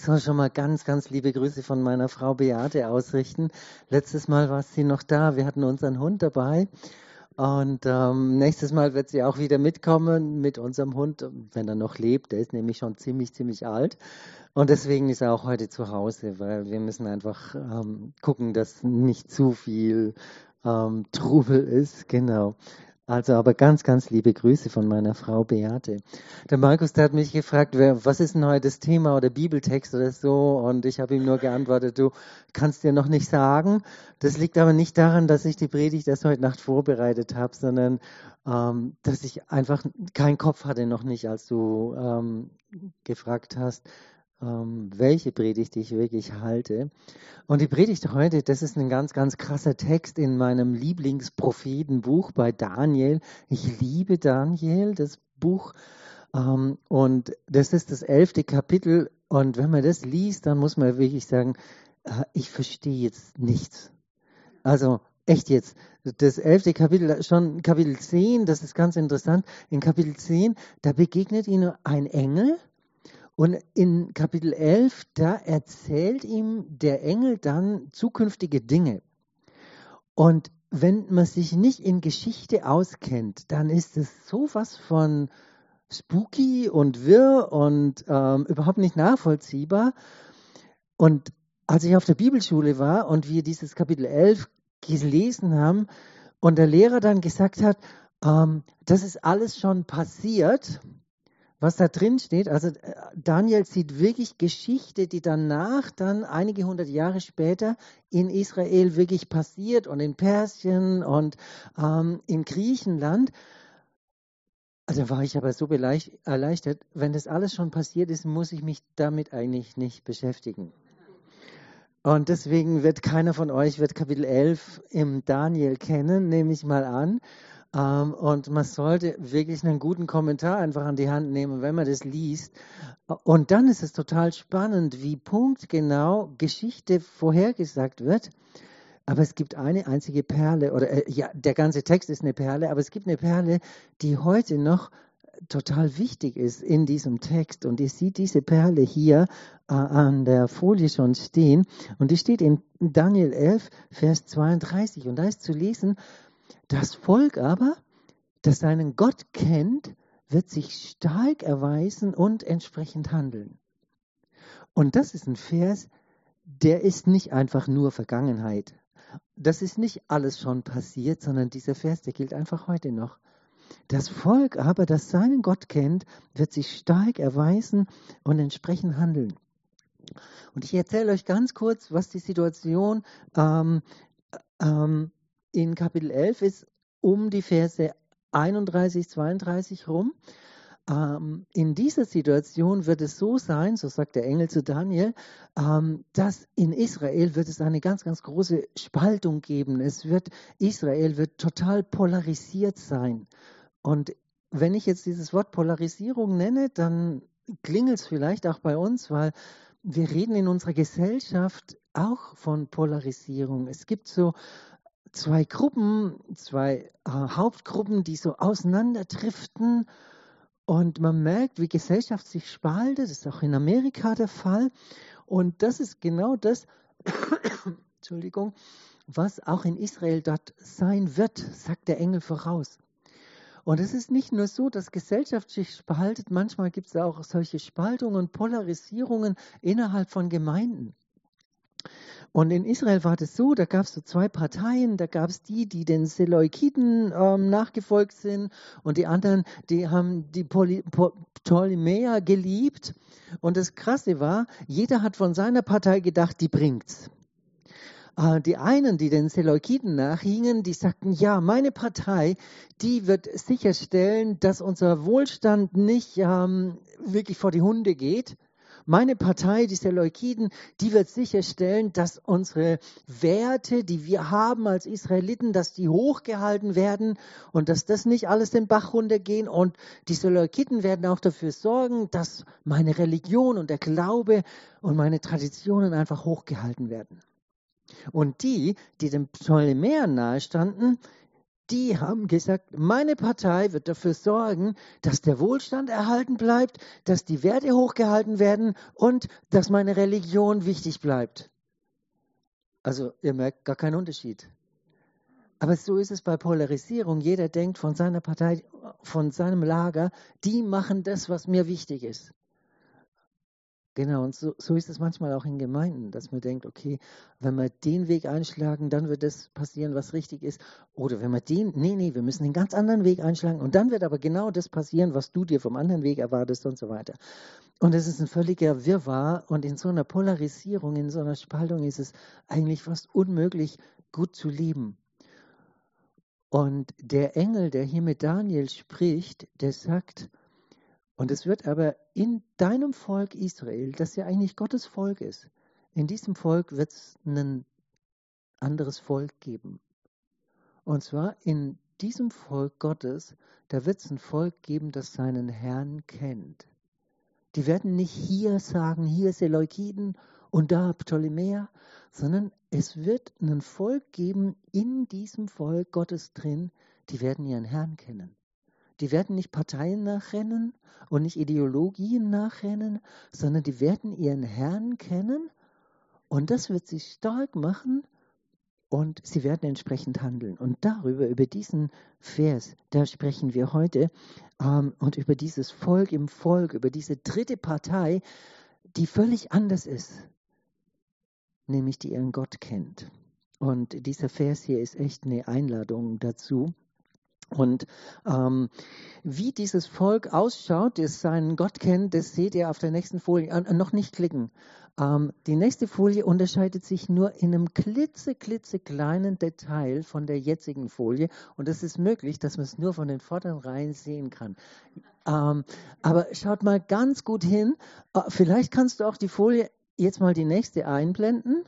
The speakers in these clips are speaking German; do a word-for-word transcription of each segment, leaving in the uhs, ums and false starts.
soll schon mal ganz, ganz liebe Grüße von meiner Frau Beate ausrichten. Letztes Mal war sie noch da, wir hatten unseren Hund dabei und ähm, nächstes Mal wird sie auch wieder mitkommen mit unserem Hund, wenn er noch lebt. Der ist nämlich schon ziemlich, ziemlich alt und deswegen ist er auch heute zu Hause, weil wir müssen einfach ähm, gucken, dass nicht zu viel ähm, Trubel ist. Genau. Also aber ganz, ganz liebe Grüße von meiner Frau Beate. Der Markus, der hat mich gefragt, wer, was ist denn heute das Thema oder Bibeltext oder so, und ich habe ihm nur geantwortet, du kannst dir noch nicht sagen. Das liegt aber nicht daran, dass ich die Predigt erst heute Nacht vorbereitet habe, sondern ähm, dass ich einfach keinen Kopf hatte, noch nicht, als du ähm, gefragt hast, ähm, welche Predigt ich wirklich halte. Und die Predigt heute, das ist ein ganz, ganz krasser Text in meinem Lieblingsprophetenbuch bei Daniel. Ich liebe Daniel, das Buch. Ähm, und das ist das elfte Kapitel. Und wenn man das liest, dann muss man wirklich sagen, äh, ich verstehe jetzt nichts. Also echt jetzt. Das elfte Kapitel, schon Kapitel zehn, das ist ganz interessant. In Kapitel zehn, da begegnet ihnen ein Engel. Und in Kapitel elf, da erzählt ihm der Engel dann zukünftige Dinge. Und wenn man sich nicht in Geschichte auskennt, dann ist es sowas von spooky und wirr und ähm, überhaupt nicht nachvollziehbar. Und als ich auf der Bibelschule war und wir dieses Kapitel elf gelesen haben und der Lehrer dann gesagt hat, ähm, das ist alles schon passiert, was da drin steht, also Daniel sieht wirklich Geschichte, die danach dann einige hundert Jahre später in Israel wirklich passiert und in Persien und ähm, in Griechenland. Also war ich aber so erleichtert, wenn das alles schon passiert ist, muss ich mich damit eigentlich nicht beschäftigen. Und deswegen wird keiner von euch wird Kapitel elf im Daniel kennen, nehme ich mal an. Um, und man sollte wirklich einen guten Kommentar einfach an die Hand nehmen, wenn man das liest. Und dann ist es total spannend, wie punktgenau Geschichte vorhergesagt wird. Aber es gibt eine einzige Perle, oder äh, ja, der ganze Text ist eine Perle, aber es gibt eine Perle, die heute noch total wichtig ist in diesem Text. Und ihr seht diese Perle hier äh, an der Folie schon stehen. Und die steht in Daniel elf, Vers zweiunddreißig. Und da ist zu lesen: Das Volk aber, das seinen Gott kennt, wird sich stark erweisen und entsprechend handeln. Und das ist ein Vers, der ist nicht einfach nur Vergangenheit. Das ist nicht alles schon passiert, sondern dieser Vers, der gilt einfach heute noch. Das Volk aber, das seinen Gott kennt, wird sich stark erweisen und entsprechend handeln. Und ich erzähle euch ganz kurz, was die Situation ähm, ähm, in Kapitel elf ist, um die Verse einunddreißig, zweiunddreißig rum. Ähm, in dieser Situation wird es so sein, so sagt der Engel zu Daniel, ähm, dass in Israel wird es eine ganz, ganz große Spaltung geben. Es wird, Israel wird total polarisiert sein. Und wenn ich jetzt dieses Wort Polarisierung nenne, dann klingelt es vielleicht auch bei uns, weil wir reden in unserer Gesellschaft auch von Polarisierung. Es gibt so zwei Gruppen, zwei äh, Hauptgruppen, die so auseinanderdriften, und man merkt, wie Gesellschaft sich spaltet. Das ist auch in Amerika der Fall. Und das ist genau das, Entschuldigung, was auch in Israel dort sein wird, sagt der Engel voraus. Und es ist nicht nur so, dass Gesellschaft sich spaltet, manchmal gibt es auch solche Spaltungen und Polarisierungen innerhalb von Gemeinden. Und in Israel war das so, da gab es so zwei Parteien, da gab es die, die den Seleukiden ähm, nachgefolgt sind, und die anderen, die haben die Poly- po- Ptolemäer geliebt. Und das Krasse war, jeder hat von seiner Partei gedacht, die bringt's. Äh, die einen, die den Seleukiden nachhingen, die sagten, ja, meine Partei, die wird sicherstellen, dass unser Wohlstand nicht ähm, wirklich vor die Hunde geht. Meine Partei, die Seleukiden, die wird sicherstellen, dass unsere Werte, die wir haben als Israeliten, dass die hochgehalten werden und dass das nicht alles den Bach runtergehen. Und die Seleukiden werden auch dafür sorgen, dass meine Religion und der Glaube und meine Traditionen einfach hochgehalten werden. Und die, die den Ptolemäern nahestanden, Die haben gesagt, meine Partei wird dafür sorgen, dass der Wohlstand erhalten bleibt, dass die Werte hochgehalten werden und dass meine Religion wichtig bleibt. Also ihr merkt gar keinen Unterschied. Aber so ist es bei Polarisierung. Jeder denkt von seiner Partei, von seinem Lager, die machen das, was mir wichtig ist. Genau, und so, so ist es manchmal auch in Gemeinden, dass man denkt, okay, wenn wir den Weg einschlagen, dann wird das passieren, was richtig ist. Oder wenn wir den, nee, nee, wir müssen einen ganz anderen Weg einschlagen und dann wird aber genau das passieren, was du dir vom anderen Weg erwartest und so weiter. Und es ist ein völliger Wirrwarr und in so einer Polarisierung, in so einer Spaltung ist es eigentlich fast unmöglich, gut zu leben. Und der Engel, der hier mit Daniel spricht, der sagt, und es wird aber in deinem Volk Israel, das ja eigentlich Gottes Volk ist, in diesem Volk wird es ein anderes Volk geben. Und zwar in diesem Volk Gottes, da wird es ein Volk geben, das seinen Herrn kennt. Die werden nicht hier sagen, hier Seleukiden und da Ptolemäer, sondern es wird ein Volk geben in diesem Volk Gottes drin, die werden ihren Herrn kennen. Die werden nicht Parteien nachrennen und nicht Ideologien nachrennen, sondern die werden ihren Herrn kennen und das wird sie stark machen und sie werden entsprechend handeln. Und darüber, über diesen Vers, da sprechen wir heute ähm, und über dieses Volk im Volk, über diese dritte Partei, die völlig anders ist, nämlich die ihren Gott kennt. Und dieser Vers hier ist echt eine Einladung dazu. Und ähm, wie dieses Volk ausschaut, das seinen Gott kennt, das seht ihr auf der nächsten Folie. Äh, noch nicht klicken. Ähm, die nächste Folie unterscheidet sich nur in einem klitze, klitze kleinen Detail von der jetzigen Folie. Und es ist möglich, dass man es nur von den vorderen Reihen sehen kann. Ähm, aber schaut mal ganz gut hin. Äh, vielleicht kannst du auch die Folie, jetzt mal die nächste einblenden.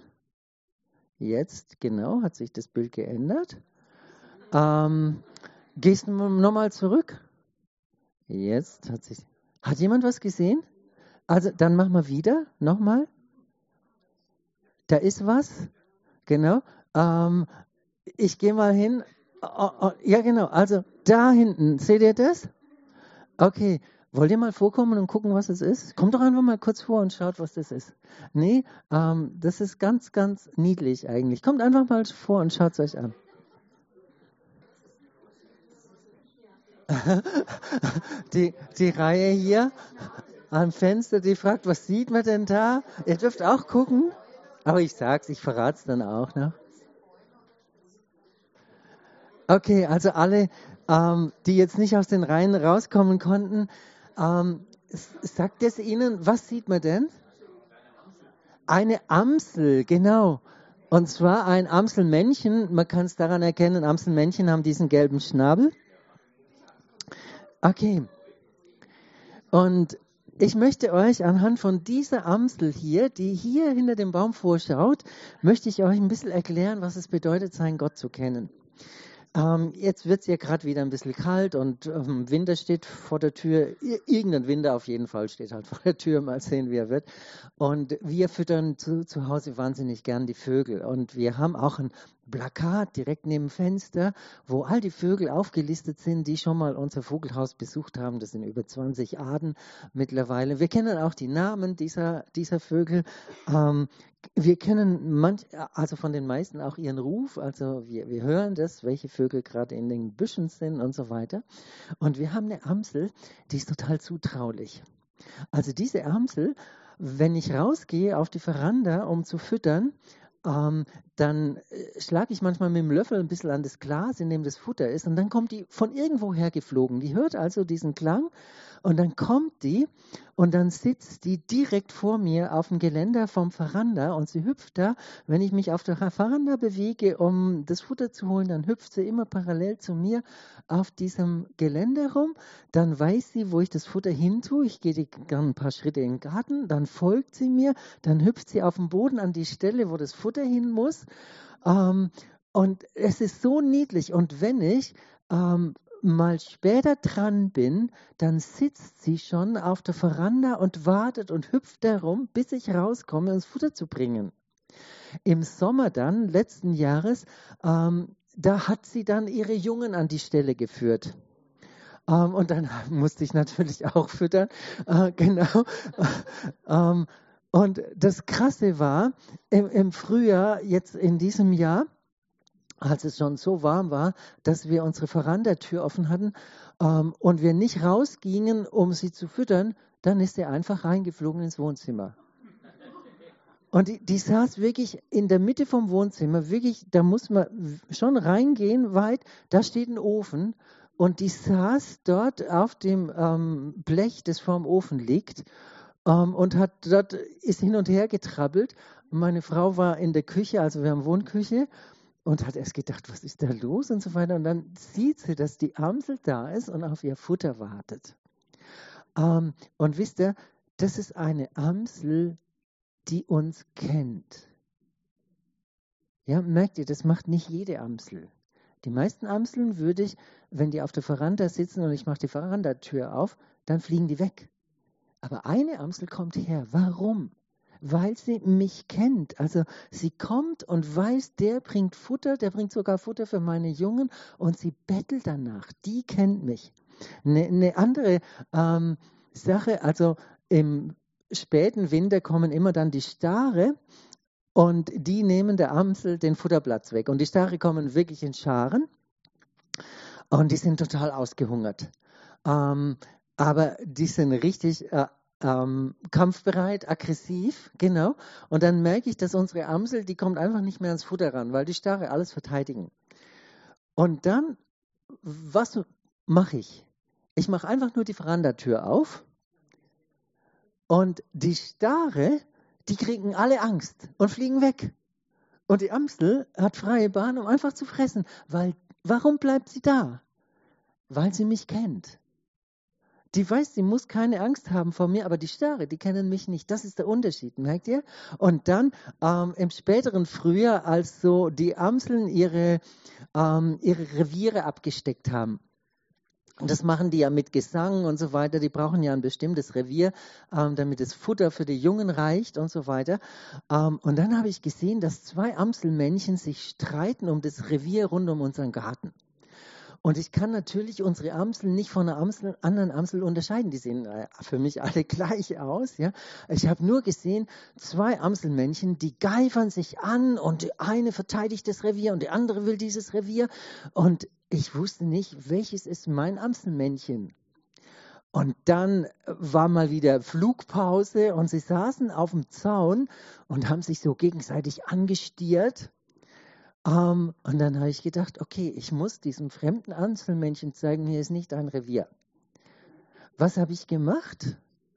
Jetzt, genau, hat sich das Bild geändert. Ähm, Gehst du nochmal zurück? Jetzt hat sich. Hat jemand was gesehen? Also dann machen wir wieder. Nochmal. Da ist was. Genau. Ähm, ich gehe mal hin. Oh, oh, ja, genau. Also da hinten. Seht ihr das? Okay. Wollt ihr mal vorkommen und gucken, was es ist? Kommt doch einfach mal kurz vor und schaut, was das ist. Nee, ähm, das ist ganz, ganz niedlich eigentlich. Kommt einfach mal vor und schaut es euch an. Die, die Reihe hier am Fenster, die fragt, was sieht man denn da? Ihr dürft auch gucken, aber ich sag's, ich verrate es dann auch noch. Okay, also alle, ähm, die jetzt nicht aus den Reihen rauskommen konnten, ähm, sagt es Ihnen, was sieht man denn? Eine Amsel, genau. Und zwar ein Amselmännchen, man kann es daran erkennen, Amselmännchen haben diesen gelben Schnabel. Okay. Und ich möchte euch anhand von dieser Amsel hier, die hier hinter dem Baum vorschaut, möchte ich euch ein bisschen erklären, was es bedeutet, seinen Gott zu kennen. Ähm, jetzt wird es ja gerade wieder ein bisschen kalt und ähm, Winter steht vor der Tür. Ir- irgendein Winter auf jeden Fall steht halt vor der Tür. Mal sehen, wie er wird. Und wir füttern zu, zu Hause wahnsinnig gern die Vögel. Und wir haben auch ein Plakat direkt neben dem Fenster, wo all die Vögel aufgelistet sind, die schon mal unser Vogelhaus besucht haben. Das sind über zwanzig Arten mittlerweile. Wir kennen auch die Namen dieser, dieser Vögel. Ähm, wir kennen manch, also von den meisten auch ihren Ruf. Also wir, wir hören das, welche Vögel gerade in den Büschen sind und so weiter. Und wir haben eine Amsel, die ist total zutraulich. Also diese Amsel, wenn ich rausgehe auf die Veranda, um zu füttern, ähm, dann äh, schlage ich manchmal mit dem Löffel ein bisschen an das Glas, in dem das Futter ist, und dann kommt die von irgendwoher geflogen. Die hört also diesen Klang und dann kommt die und dann sitzt die direkt vor mir auf dem Geländer vom Veranda und sie hüpft da. Wenn ich mich auf der Veranda bewege, um das Futter zu holen, dann hüpft sie immer parallel zu mir auf diesem Geländer rum. Dann weiß sie, wo ich das Futter hin tue. Ich gehe gerne ein paar Schritte in den Garten, dann folgt sie mir, dann hüpft sie auf den Boden an die Stelle, wo das Futter hin muss. Ähm, und es ist so niedlich. Und wenn ich ähm, mal später dran bin, dann sitzt sie schon auf der Veranda und wartet und hüpft darum, bis ich rauskomme, um das Futter zu bringen. Im Sommer dann, letzten Jahres, ähm, da hat sie dann ihre Jungen an die Stelle geführt. Ähm, und dann musste ich natürlich auch füttern. Äh, genau. ähm, und das Krasse war, im, im Frühjahr, jetzt in diesem Jahr, als es schon so warm war, dass wir unsere Verandatür offen hatten ähm, und wir nicht rausgingen, um sie zu füttern, dann ist sie einfach reingeflogen ins Wohnzimmer. Und die, die saß wirklich in der Mitte vom Wohnzimmer, wirklich, da muss man schon reingehen weit, da steht ein Ofen und die saß dort auf dem ähm, Blech, das vorm Ofen liegt ähm, und hat dort, ist hin und her getrabbelt. Meine Frau war in der Küche, also wir haben Wohnküche, und hat erst gedacht, was ist da los und so weiter. Und dann sieht sie, dass die Amsel da ist und auf ihr Futter wartet. Ähm, und wisst ihr, das ist eine Amsel, die uns kennt. Ja, merkt ihr, das macht nicht jede Amsel. Die meisten Amseln würde ich, wenn die auf der Veranda sitzen und ich mache die Verandatür auf, dann fliegen die weg. Aber eine Amsel kommt her. Warum? Weil sie mich kennt. Also sie kommt und weiß, der bringt Futter, der bringt sogar Futter für meine Jungen und sie bettelt danach. Die kennt mich. Eine, eine andere ähm, Sache, also im späten Winter kommen immer dann die Stare und die nehmen der Amsel den Futterplatz weg. Und die Stare kommen wirklich in Scharen und die sind total ausgehungert. Ähm, aber die sind richtig äh, ähm, kampfbereit, aggressiv, genau. Und dann merke ich, dass unsere Amsel, die kommt einfach nicht mehr ans Futter ran, weil die Stare alles verteidigen. Und dann, was mache ich? Ich mache einfach nur die Verandatür auf und die Stare, die kriegen alle Angst und fliegen weg. Und die Amsel hat freie Bahn, um einfach zu fressen. Weil, warum bleibt sie da? Weil sie mich kennt. Die weiß, sie muss keine Angst haben vor mir, aber die Stare, die kennen mich nicht. Das ist der Unterschied, merkt ihr? Und dann ähm, im späteren Frühjahr, als so die Amseln ihre, ähm, ihre Reviere abgesteckt haben. Und das machen die ja mit Gesang und so weiter. Die brauchen ja ein bestimmtes Revier, ähm, damit das Futter für die Jungen reicht und so weiter. Ähm, und dann habe ich gesehen, dass zwei Amselmännchen sich streiten um das Revier rund um unseren Garten. Und ich kann natürlich unsere Amsel nicht von einer Amsel, anderen Amsel unterscheiden. Die sehen für mich alle gleich aus. Ja. Ich habe nur gesehen, zwei Amselmännchen, die geifern sich an und die eine verteidigt das Revier und die andere will dieses Revier. Und ich wusste nicht, welches ist mein Amselmännchen. Und dann war mal wieder Flugpause und sie saßen auf dem Zaun und haben sich so gegenseitig angestiert. Um, und dann habe ich gedacht, okay, ich muss diesem fremden Amselmännchen zeigen, hier ist nicht ein Revier. Was habe ich gemacht?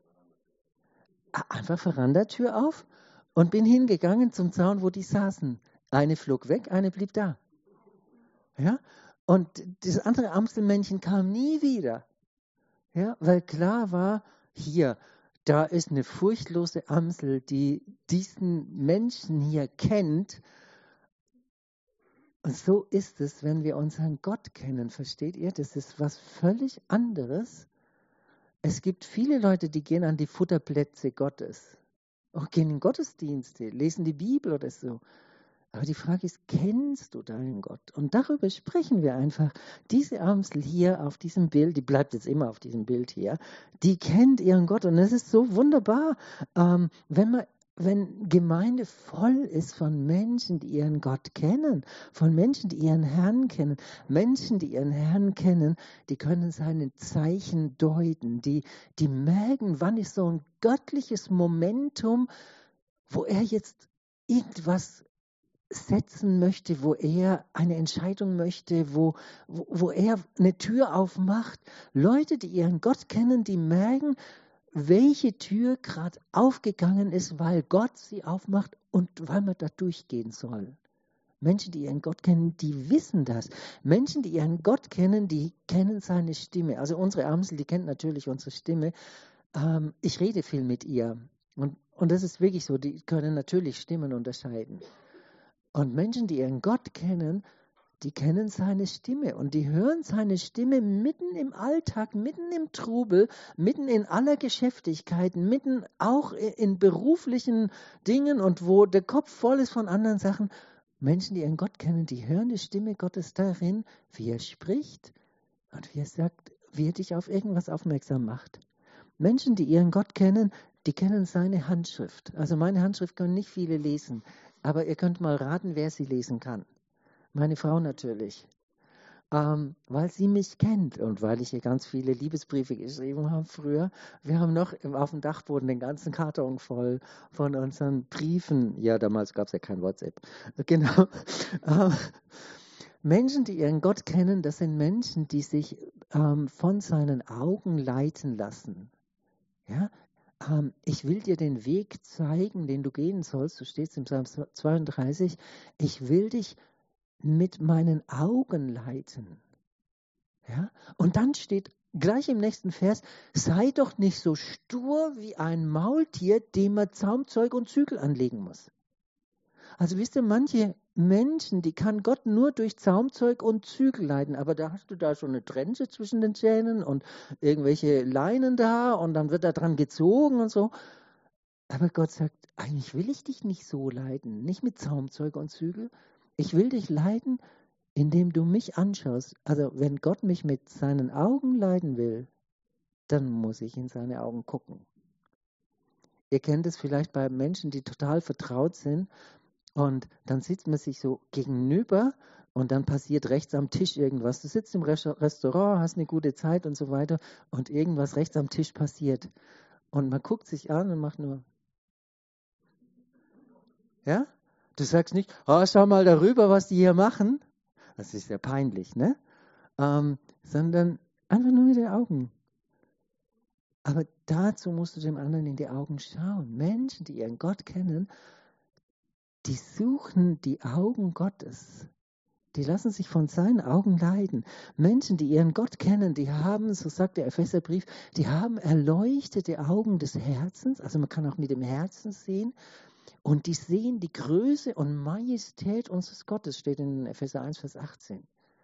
Einfach Verandatür auf und bin hingegangen zum Zaun, wo die saßen. Eine flog weg, eine blieb da. Ja? Und das andere Amselmännchen kam nie wieder. Ja? Weil klar war, hier, da ist eine furchtlose Amsel, die diesen Menschen hier kennt. Und so ist es, wenn wir unseren Gott kennen, versteht ihr? Das ist was völlig anderes. Es gibt viele Leute, die gehen an die Futterplätze Gottes, auch gehen in Gottesdienste, lesen die Bibel oder so. Aber die Frage ist, kennst du deinen Gott? Und darüber sprechen wir einfach. Diese Amsel hier auf diesem Bild, die bleibt jetzt immer auf diesem Bild hier, die kennt ihren Gott. Und es ist so wunderbar, ähm, wenn man Wenn Gemeinde voll ist von Menschen, die ihren Gott kennen, von Menschen, die ihren Herrn kennen, Menschen, die ihren Herrn kennen, die können seine Zeichen deuten, die, die merken, wann ist so ein göttliches Momentum, wo er jetzt irgendwas setzen möchte, wo er eine Entscheidung möchte, wo, wo, wo er eine Tür aufmacht. Leute, die ihren Gott kennen, die merken, welche Tür gerade aufgegangen ist, weil Gott sie aufmacht und weil man da durchgehen soll. Menschen, die ihren Gott kennen, die wissen das. Menschen, die ihren Gott kennen, die kennen seine Stimme. Also unsere Amsel, die kennt natürlich unsere Stimme. Ähm, ich rede viel mit ihr. Und, und das ist wirklich so, die können natürlich Stimmen unterscheiden. Und Menschen, die ihren Gott kennen, die kennen seine Stimme und die hören seine Stimme mitten im Alltag, mitten im Trubel, mitten in aller Geschäftigkeit, mitten auch in beruflichen Dingen und wo der Kopf voll ist von anderen Sachen. Menschen, die ihren Gott kennen, die hören die Stimme Gottes darin, wie er spricht und wie er sagt, wie er dich auf irgendwas aufmerksam macht. Menschen, die ihren Gott kennen, die kennen seine Handschrift. Also meine Handschrift können nicht viele lesen, aber ihr könnt mal raten, wer sie lesen kann. Meine Frau natürlich. Ähm, weil sie mich kennt und weil ich ihr ganz viele Liebesbriefe geschrieben habe früher. Wir haben noch auf dem Dachboden den ganzen Karton voll von unseren Briefen. Ja, damals gab es ja kein WhatsApp. Genau. Ähm, Menschen, die ihren Gott kennen, das sind Menschen, die sich ähm, von seinen Augen leiten lassen. Ja? Ähm, ich will dir den Weg zeigen, den du gehen sollst. So steht es im Psalm zweiunddreißig. Ich will dich mit meinen Augen leiten. Ja? Und dann steht gleich im nächsten Vers, sei doch nicht so stur wie ein Maultier, dem man Zaumzeug und Zügel anlegen muss. Also wisst ihr, manche Menschen, die kann Gott nur durch Zaumzeug und Zügel leiten, aber da hast du da schon eine Trense zwischen den Zähnen und irgendwelche Leinen da und dann wird da dran gezogen und so. Aber Gott sagt, eigentlich will ich dich nicht so leiten, nicht mit Zaumzeug und Zügel. Ich will dich leiten, indem du mich anschaust. Also wenn Gott mich mit seinen Augen leiten will, dann muss ich in seine Augen gucken. Ihr kennt es vielleicht bei Menschen, die total vertraut sind und dann sitzt man sich so gegenüber und dann passiert rechts am Tisch irgendwas. Du sitzt im Restaurant, hast eine gute Zeit und so weiter und irgendwas rechts am Tisch passiert. Und man guckt sich an und macht nur, ja? Du sagst nicht, oh, schau mal darüber, was die hier machen. Das ist ja peinlich, ne? Ähm, sondern einfach nur mit den Augen. Aber dazu musst du dem anderen in die Augen schauen. Menschen, die ihren Gott kennen, die suchen die Augen Gottes. Die lassen sich von seinen Augen leiten. Menschen, die ihren Gott kennen, die haben, so sagt der Epheserbrief, die haben erleuchtete Augen des Herzens. Also man kann auch mit dem Herzen sehen. Und die sehen die Größe und Majestät unseres Gottes, steht in Epheser eins, Vers achtzehn.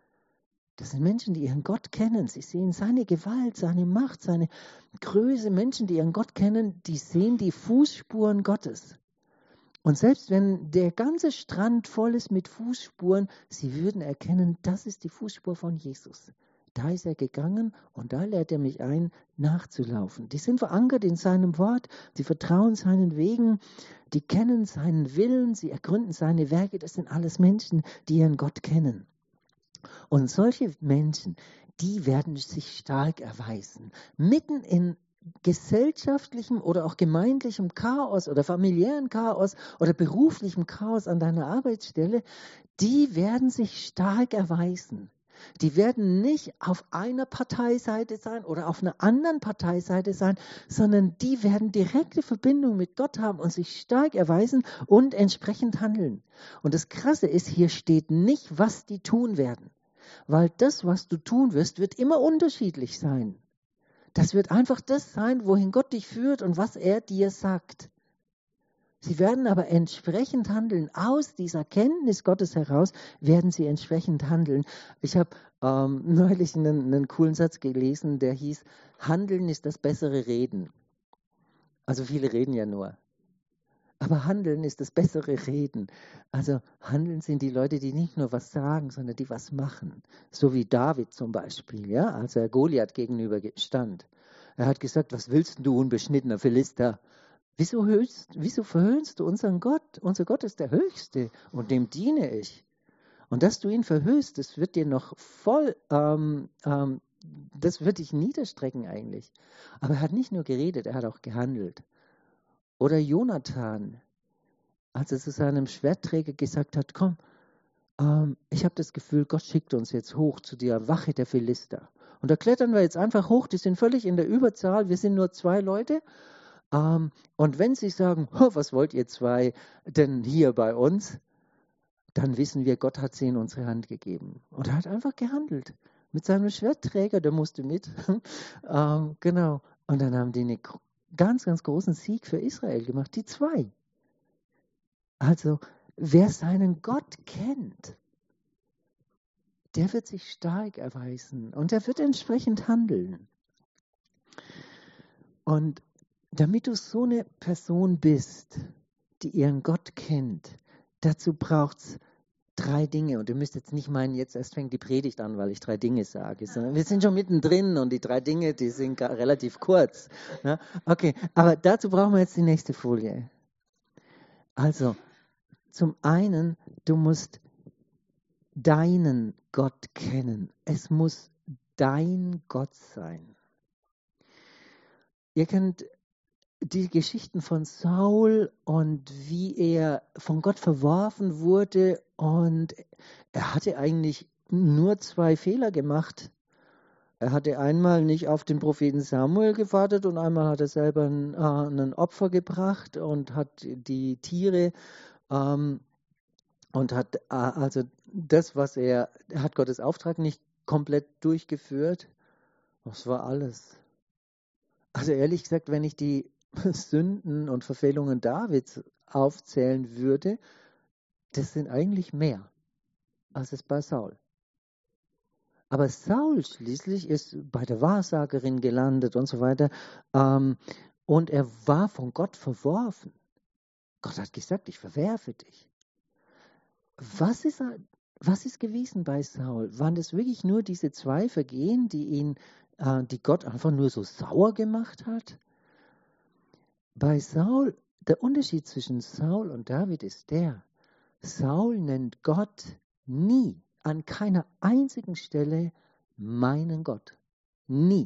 Das sind Menschen, die ihren Gott kennen. Sie sehen seine Gewalt, seine Macht, seine Größe. Menschen, die ihren Gott kennen, die sehen die Fußspuren Gottes. Und selbst wenn der ganze Strand voll ist mit Fußspuren, sie würden erkennen, das ist die Fußspur von Jesus. Da ist er gegangen und da lädt er mich ein, nachzulaufen. Die sind verankert in seinem Wort, sie vertrauen seinen Wegen, die kennen seinen Willen, sie ergründen seine Werke. Das sind alles Menschen, die ihren Gott kennen. Und solche Menschen, die werden sich stark erweisen. Mitten in gesellschaftlichem oder auch gemeindlichem Chaos oder familiären Chaos oder beruflichem Chaos an deiner Arbeitsstelle, die werden sich stark erweisen. Die werden nicht auf einer Parteiseite sein oder auf einer anderen Parteiseite sein, sondern die werden direkte Verbindung mit Gott haben und sich stark erweisen und entsprechend handeln. Und das Krasse ist, hier steht nicht, was die tun werden. Weil das, was du tun wirst, wird immer unterschiedlich sein. Das wird einfach das sein, wohin Gott dich führt und was er dir sagt. Sie werden aber entsprechend handeln. Aus dieser Kenntnis Gottes heraus werden sie entsprechend handeln. Ich habe ähm, neulich einen, einen coolen Satz gelesen, der hieß, Handeln ist das bessere Reden. Also viele reden ja nur. Aber Handeln ist das bessere Reden. Also Handeln sind die Leute, die nicht nur was sagen, sondern die was machen. So wie David zum Beispiel, ja, als er Goliath gegenüber stand. Er hat gesagt, was willst du, unbeschnittener Philister? Wieso, höchst, wieso verhöhnst du unseren Gott? Unser Gott ist der Höchste und dem diene ich. Und dass du ihn verhöhnst, das wird dir noch voll, ähm, ähm, das wird dich niederstrecken eigentlich. Aber er hat nicht nur geredet, er hat auch gehandelt. Oder Jonathan, als er zu seinem Schwertträger gesagt hat, komm, ähm, ich habe das Gefühl, Gott schickt uns jetzt hoch zu der Wache der Philister. Und da klettern wir jetzt einfach hoch, die sind völlig in der Überzahl, wir sind nur zwei Leute. Ähm, und wenn sie sagen, oh, was wollt ihr zwei denn hier bei uns, dann wissen wir, Gott hat sie in unsere Hand gegeben. Und er hat einfach gehandelt. Mit seinem Schwertträger, der musste mit. ähm, genau. Und dann haben die eine ganz, ganz großen Sieg für Israel gemacht, die zwei. Also, wer seinen Gott kennt, der wird sich stark erweisen und der wird entsprechend handeln. Und damit du so eine Person bist, die ihren Gott kennt, dazu braucht es Drei Dinge. Und ihr müsst jetzt nicht meinen, jetzt erst fängt die Predigt an, weil ich drei Dinge sage, sondern wir sind schon mittendrin und die drei Dinge, die sind gar relativ kurz. Ne? Okay, aber dazu brauchen wir jetzt die nächste Folie. Also, zum einen, du musst deinen Gott kennen. Es muss dein Gott sein. Ihr kennt die Geschichten von Saul und wie er von Gott verworfen wurde, und er hatte eigentlich nur zwei Fehler gemacht. Er hatte einmal nicht auf den Propheten Samuel gewartet und einmal hat er selber ein, äh, ein Opfer gebracht und hat die Tiere ähm, und hat äh, also das, was er, er hat Gottes Auftrag nicht komplett durchgeführt. Das war alles. Also ehrlich gesagt, wenn ich die Sünden und Verfehlungen Davids aufzählen würde, das sind eigentlich mehr als es bei Saul. Aber Saul schließlich ist bei der Wahrsagerin gelandet und so weiter. Ähm, und er war von Gott verworfen. Gott hat gesagt, ich verwerfe dich. Was ist, was ist gewesen bei Saul? Waren das wirklich nur diese zwei Vergehen, die ihn, äh, die Gott einfach nur so sauer gemacht hat? Bei Saul, der Unterschied zwischen Saul und David ist der: Saul nennt Gott nie, an keiner einzigen Stelle meinen Gott. Nie.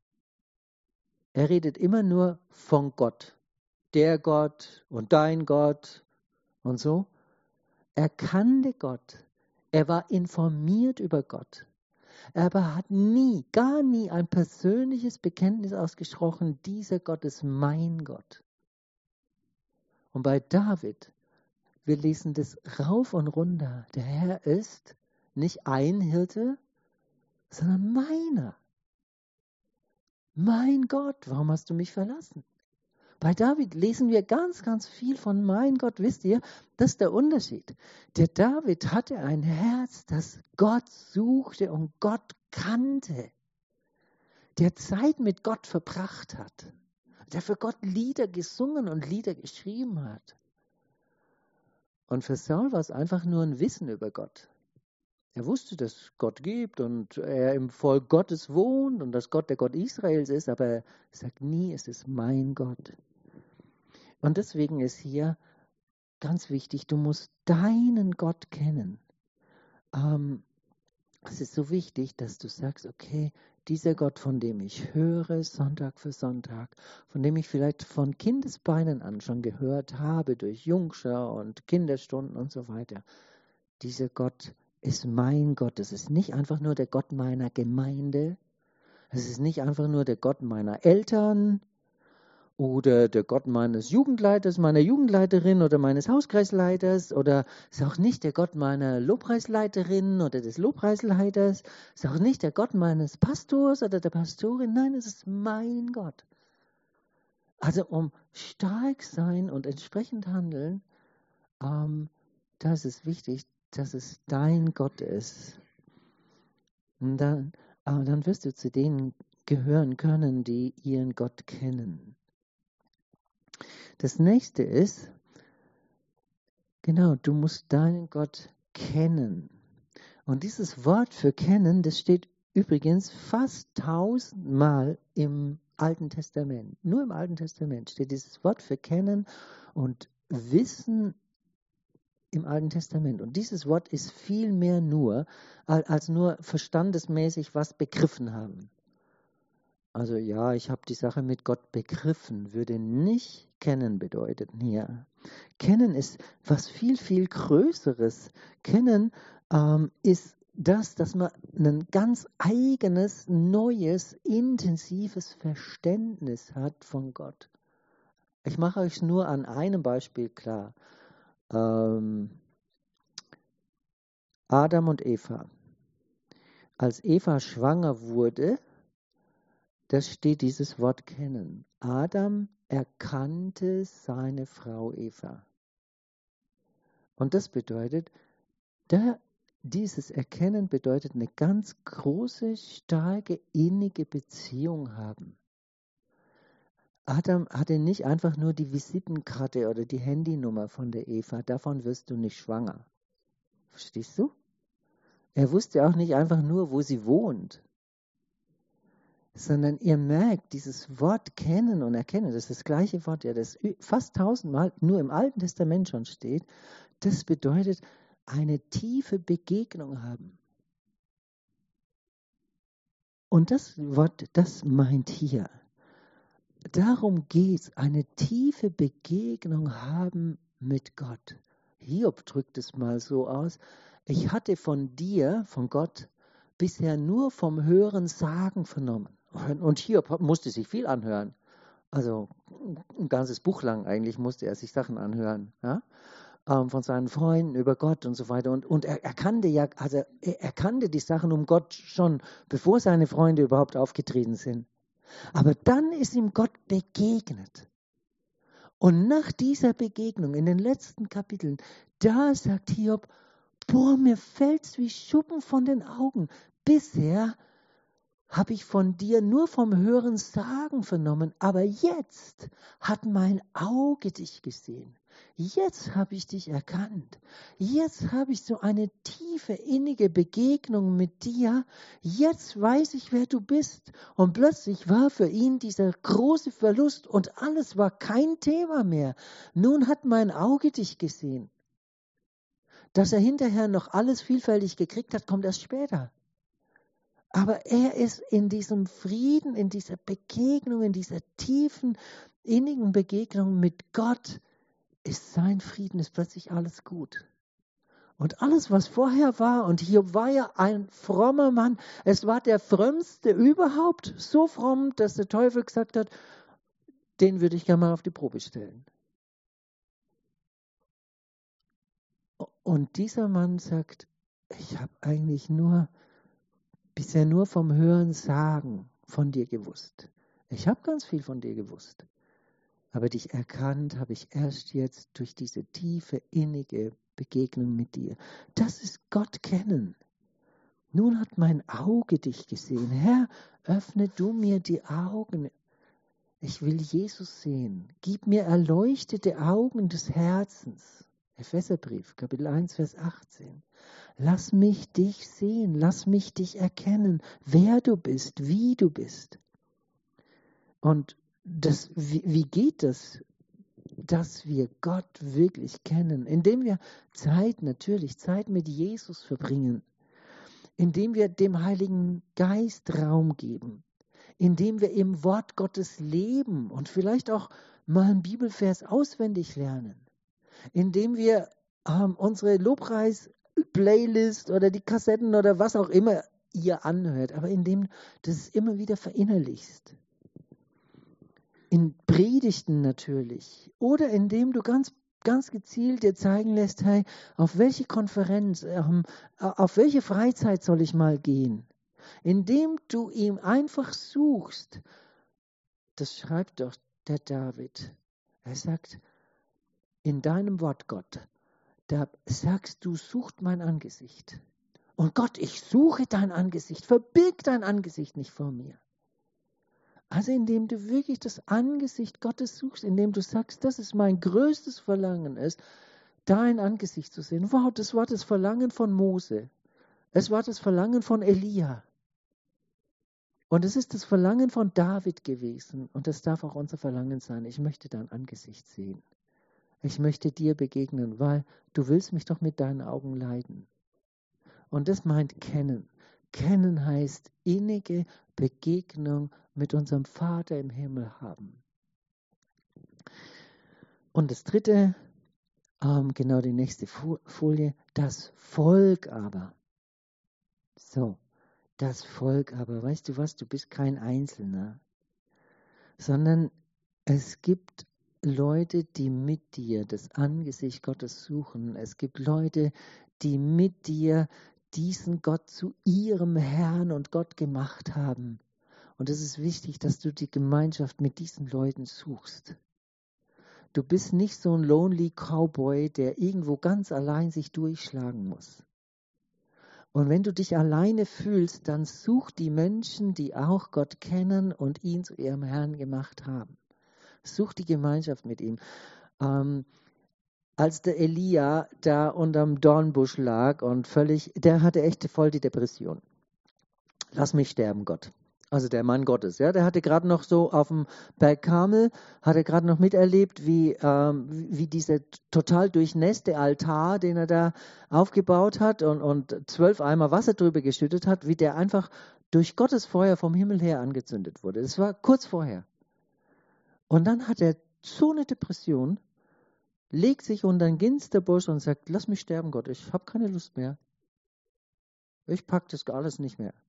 Er redet immer nur von Gott. Der Gott und dein Gott und so. Er kannte Gott. Er war informiert über Gott. Aber hat nie, gar nie ein persönliches Bekenntnis ausgesprochen, dieser Gott ist mein Gott. Und bei David, wir lesen das rauf und runter. Der Herr ist nicht ein Hirte, sondern meiner. Mein Gott, warum hast du mich verlassen? Bei David lesen wir ganz, ganz viel von mein Gott. Wisst ihr, das ist der Unterschied. Der David hatte ein Herz, das Gott suchte und Gott kannte. Der Zeit mit Gott verbracht hat. Der für Gott Lieder gesungen und Lieder geschrieben hat. Und für Saul war es einfach nur ein Wissen über Gott. Er wusste, dass es Gott gibt und er im Volk Gottes wohnt und dass Gott der Gott Israels ist, aber er sagt nie, es ist mein Gott. Und deswegen ist hier ganz wichtig, du musst deinen Gott kennen. Ähm, es ist so wichtig, dass du sagst, okay, dieser Gott, von dem ich höre, Sonntag für Sonntag, von dem ich vielleicht von Kindesbeinen an schon gehört habe, durch Jungschau und Kinderstunden und so weiter, dieser Gott ist mein Gott. Es ist nicht einfach nur der Gott meiner Gemeinde, es ist nicht einfach nur der Gott meiner Eltern, oder der Gott meines Jugendleiters, meiner Jugendleiterin oder meines Hauskreisleiters, oder ist auch nicht der Gott meiner Lobpreisleiterin oder des Lobpreisleiters, ist auch nicht der Gott meines Pastors oder der Pastorin. Nein, es ist mein Gott. Also um stark sein und entsprechend handeln, ähm, da ist es wichtig, dass es dein Gott ist. Und dann, äh, dann wirst du zu denen gehören können, die ihren Gott kennen. Das nächste ist, genau, du musst deinen Gott kennen. Und dieses Wort für kennen, das steht übrigens fast tausendmal im Alten Testament. Nur im Alten Testament steht dieses Wort für kennen und Wissen im Alten Testament. Und dieses Wort ist viel mehr nur, als nur verstandesmäßig was begriffen haben. Also ja, ich habe die Sache mit Gott begriffen, würde nicht kennen bedeuten hier. Kennen ist was viel, viel Größeres. Kennen ähm, ist das, dass man ein ganz eigenes, neues, intensives Verständnis hat von Gott. Ich mache euch nur an einem Beispiel klar. Ähm, Adam und Eva. Als Eva schwanger wurde, da steht dieses Wort kennen. Adam erkannte seine Frau Eva. Und das bedeutet, da, dieses Erkennen bedeutet eine ganz große, starke, innige Beziehung haben. Adam hatte nicht einfach nur die Visitenkarte oder die Handynummer von der Eva, davon wirst du nicht schwanger. Verstehst du? Er wusste auch nicht einfach nur, wo sie wohnt, sondern ihr merkt, dieses Wort kennen und erkennen, das ist das gleiche Wort, ja, das fast tausendmal nur im Alten Testament schon steht, das bedeutet eine tiefe Begegnung haben. Und das Wort, das meint hier. Darum geht es, eine tiefe Begegnung haben mit Gott. Hiob drückt es mal so aus. Ich hatte von dir, von Gott, bisher nur vom Hören Sagen vernommen. Und Hiob musste sich viel anhören. Also ein ganzes Buch lang eigentlich musste er sich Sachen anhören. Ja? Ähm, von seinen Freunden über Gott und so weiter. Und, und er, er kannte ja, also er, er kannte die Sachen um Gott schon, bevor seine Freunde überhaupt aufgetreten sind. Aber dann ist ihm Gott begegnet. Und nach dieser Begegnung in den letzten Kapiteln, da sagt Hiob, boah, mir fällt's wie Schuppen von den Augen. Bisher habe ich von dir nur vom Hören Sagen vernommen, aber jetzt hat mein Auge dich gesehen. Jetzt habe ich dich erkannt. Jetzt habe ich so eine tiefe, innige Begegnung mit dir. Jetzt weiß ich, wer du bist. Und plötzlich war für ihn dieser große Verlust und alles war kein Thema mehr. Nun hat mein Auge dich gesehen. Dass er hinterher noch alles vielfältig gekriegt hat, kommt erst später. Aber er ist in diesem Frieden, in dieser Begegnung, in dieser tiefen, innigen Begegnung mit Gott, ist sein Frieden, ist plötzlich alles gut. Und alles, was vorher war, und Hiob war ja ein frommer Mann, es war der frömmste überhaupt, so fromm, dass der Teufel gesagt hat, den würde ich gerne mal auf die Probe stellen. Und dieser Mann sagt, ich habe eigentlich nur bisher nur vom Hören Sagen von dir gewusst. Ich habe ganz viel von dir gewusst. Aber dich erkannt habe ich erst jetzt durch diese tiefe, innige Begegnung mit dir. Das ist Gott kennen. Nun hat mein Auge dich gesehen. Herr, öffne du mir die Augen. Ich will Jesus sehen. Gib mir erleuchtete Augen des Herzens. Epheserbrief, Kapitel eins, Vers achtzehn. Lass mich dich sehen, lass mich dich erkennen, wer du bist, wie du bist. Und das, wie, wie geht das, dass wir Gott wirklich kennen? Indem wir Zeit, natürlich Zeit mit Jesus verbringen, indem wir dem Heiligen Geist Raum geben, indem wir im Wort Gottes leben und vielleicht auch mal einen Bibelvers auswendig lernen, indem wir ähm, unsere Lobpreis-Playlist oder die Kassetten oder was auch immer ihr anhört, aber indem du es immer wieder verinnerlichst. In Predigten natürlich oder indem du ganz, ganz gezielt dir zeigen lässt, hey, auf welche Konferenz, ähm, auf welche Freizeit soll ich mal gehen? Indem du ihm einfach suchst, das schreibt doch der David. Er sagt, in deinem Wort, Gott, da sagst du, sucht mein Angesicht. Und Gott, ich suche dein Angesicht, verbirg dein Angesicht nicht vor mir. Also indem du wirklich das Angesicht Gottes suchst, indem du sagst, das ist mein größtes Verlangen, ist, dein Angesicht zu sehen. Wow, das war das Verlangen von Mose. Es war das Verlangen von Elia. Und es ist das Verlangen von David gewesen. Und das darf auch unser Verlangen sein. Ich möchte dein Angesicht sehen. Ich möchte dir begegnen, weil du willst mich doch mit deinen Augen leiden. Und das meint kennen. Kennen heißt innige Begegnung mit unserem Vater im Himmel haben. Und das dritte, ähm, genau die nächste Folie, das Volk aber. So, das Volk aber, weißt du was, du bist kein Einzelner, sondern es gibt Leute, die mit dir das Angesicht Gottes suchen. Es gibt Leute, die mit dir diesen Gott zu ihrem Herrn und Gott gemacht haben. Und es ist wichtig, dass du die Gemeinschaft mit diesen Leuten suchst. Du bist nicht so ein lonely Cowboy, der irgendwo ganz allein sich durchschlagen muss. Und wenn du dich alleine fühlst, dann such die Menschen, die auch Gott kennen und ihn zu ihrem Herrn gemacht haben. Such die Gemeinschaft mit ihm. Ähm, als der Elia da unterm Dornbusch lag und völlig, der hatte echt voll die Depression. Lass mich sterben, Gott. Also der Mann Gottes, ja, der hatte gerade noch so auf dem Berg Karmel, hatte gerade noch miterlebt, wie, ähm, wie dieser total durchnässte Altar, den er da aufgebaut hat und, und zwölf Eimer Wasser drüber geschüttet hat, wie der einfach durch Gottes Feuer vom Himmel her angezündet wurde. Das war kurz vorher. Und dann hat er so eine Depression, legt sich unter einen Ginsterbusch und sagt, lass mich sterben, Gott, ich habe keine Lust mehr. Ich pack das alles nicht mehr.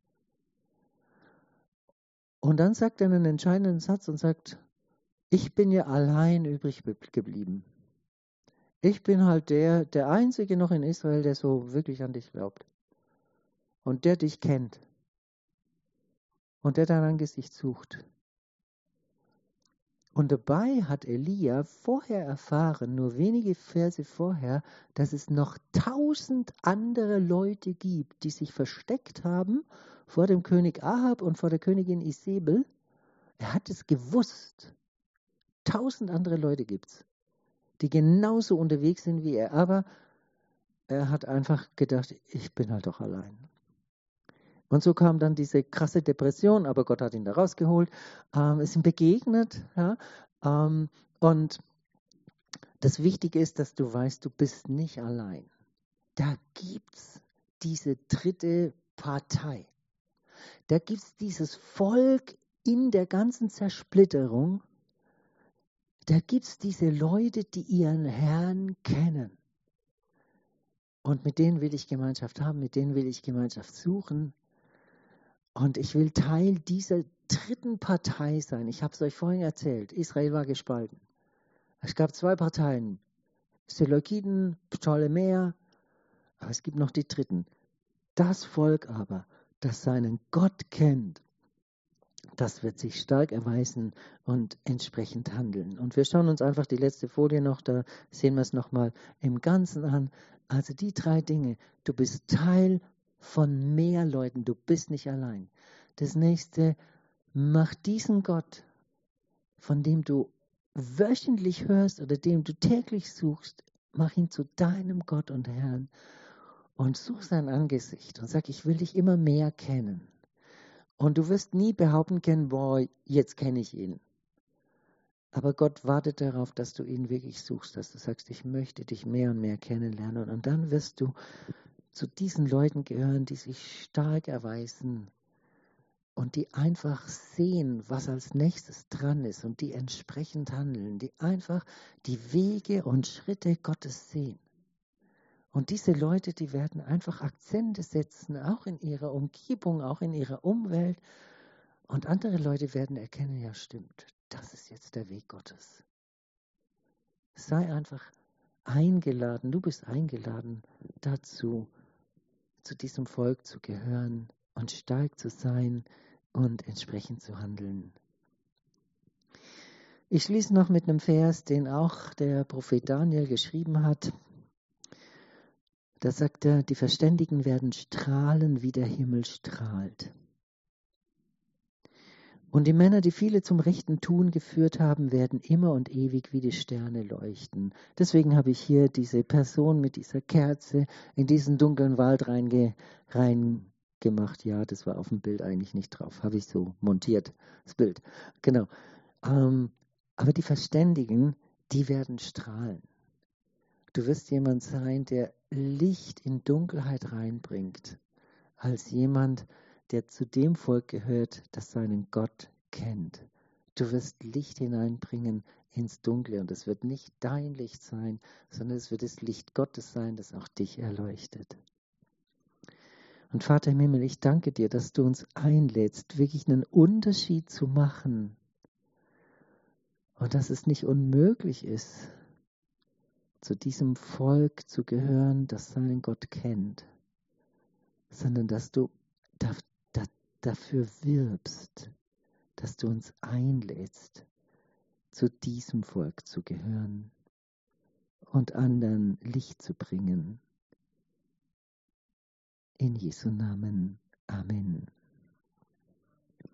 Und dann sagt er einen entscheidenden Satz und sagt, ich bin ja allein übrig geblieben. Ich bin halt der, der Einzige noch in Israel, der so wirklich an dich glaubt. Und der dich kennt. Und der dein Angesicht sucht. Und dabei hat Elia vorher erfahren, nur wenige Verse vorher, dass es noch tausend andere Leute gibt, die sich versteckt haben vor dem König Ahab und vor der Königin Isabel. Er hat es gewusst. Tausend andere Leute gibt's, die genauso unterwegs sind wie er. Aber er hat einfach gedacht, ich bin halt doch allein. Und so kam dann diese krasse Depression, aber Gott hat ihn da rausgeholt, ähm, ist ihm begegnet. Ja, ähm, und das Wichtige ist, dass du weißt, du bist nicht allein. Da gibt's diese dritte Partei. Da gibt's dieses Volk in der ganzen Zersplitterung. Da gibt's diese Leute, die ihren Herrn kennen. Und mit denen will ich Gemeinschaft haben, mit denen will ich Gemeinschaft suchen. Und ich will Teil dieser dritten Partei sein. Ich habe es euch vorhin erzählt, Israel war gespalten. Es gab zwei Parteien, Seleukiden, Ptolemäer, aber es gibt noch die dritten. Das Volk aber, das seinen Gott kennt, das wird sich stark erweisen und entsprechend handeln. Und wir schauen uns einfach die letzte Folie noch, da sehen wir es nochmal im Ganzen an. Also die drei Dinge, du bist Teil von mehr Leuten, du bist nicht allein. Das nächste, mach diesen Gott, von dem du wöchentlich hörst oder dem du täglich suchst, mach ihn zu deinem Gott und Herrn und such sein Angesicht und sag, ich will dich immer mehr kennen. Und du wirst nie behaupten können, boah, jetzt kenne ich ihn. Aber Gott wartet darauf, dass du ihn wirklich suchst, dass du sagst, ich möchte dich mehr und mehr kennenlernen. Und dann wirst du zu diesen Leuten gehören, die sich stark erweisen und die einfach sehen, was als nächstes dran ist und die entsprechend handeln, die einfach die Wege und Schritte Gottes sehen. Und diese Leute, die werden einfach Akzente setzen, auch in ihrer Umgebung, auch in ihrer Umwelt. Und andere Leute werden erkennen, ja stimmt, das ist jetzt der Weg Gottes. Sei einfach eingeladen, du bist eingeladen dazu, zu diesem Volk zu gehören und stark zu sein und entsprechend zu handeln. Ich schließe noch mit einem Vers, den auch der Prophet Daniel geschrieben hat. Da sagt er, die Verständigen werden strahlen, wie der Himmel strahlt. Und die Männer, die viele zum rechten Tun geführt haben, werden immer und ewig wie die Sterne leuchten. Deswegen habe ich hier diese Person mit dieser Kerze in diesen dunklen Wald reinge, reingemacht. Ja, das war auf dem Bild eigentlich nicht drauf. Habe ich so montiert, das Bild. Genau. Ähm, aber die Verständigen, die werden strahlen. Du wirst jemand sein, der Licht in Dunkelheit reinbringt. Als jemand, der zu dem Volk gehört, das seinen Gott kennt. Du wirst Licht hineinbringen ins Dunkle und es wird nicht dein Licht sein, sondern es wird das Licht Gottes sein, das auch dich erleuchtet. Und Vater im Himmel, ich danke dir, dass du uns einlädst, wirklich einen Unterschied zu machen und dass es nicht unmöglich ist, zu diesem Volk zu gehören, das seinen Gott kennt, sondern dass du da, da, dafür wirbst, dass du uns einlädst, zu diesem Volk zu gehören und anderen Licht zu bringen. In Jesu Namen. Amen.